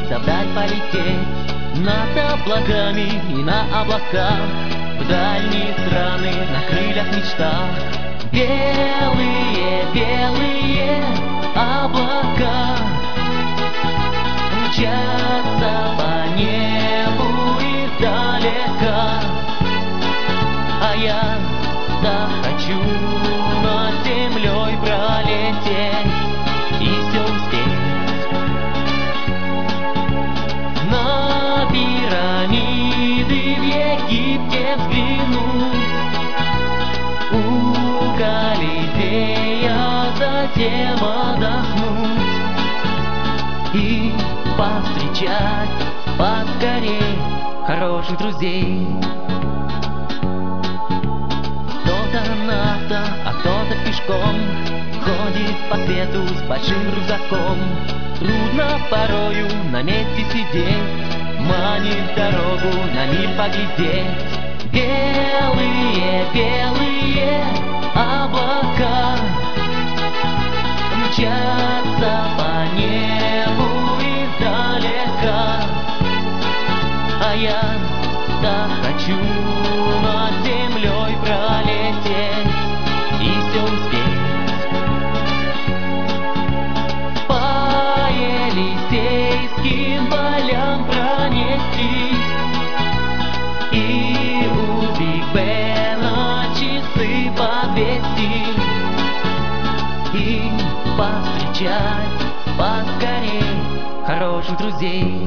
да вдаль полететь над облаками и на облаках, в дальние страны на крыльях мечтах. Белые, белые облака мчатся по небу издалека, а я так хочу над землей пролететь и все успеть. На пирамиды в Египте взглянуть, у Колизея затем отдохнуть и повстречать поскорей хороших друзей. Кто-то на авто, а кто-то пешком ходит по свету с большим рюкзаком. Трудно порою на месте сидеть, манит дорогу на мир поглядеть. Белые, белые облака мчатся по небу издалека, а я так хочу над землей пролететь и все успеть. По Елисейским полям пронестись и у Биг Бена часы подвести и повстречать поскорей хороших друзей.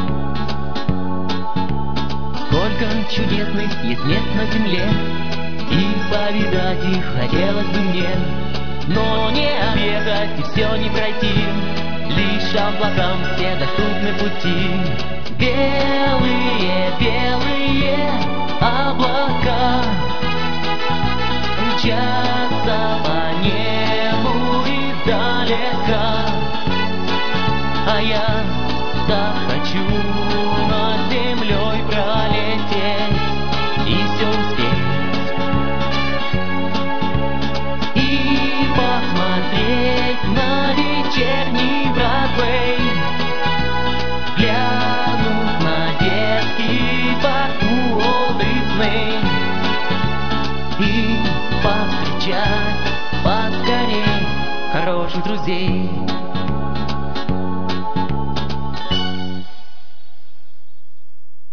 Сколько чудесных есть мест на земле, и повидать их хотелось бы мне, но не объехать и все не пройти, лишь облакам все доступны пути. Белые, белые облака мчатся по небу издалека, а я так хочу над землей пролететь и все успеть, и посмотреть на вечерний Бродвей, глянуть на детский парк Уолт Дисней и повстречать поскорей хороших друзей.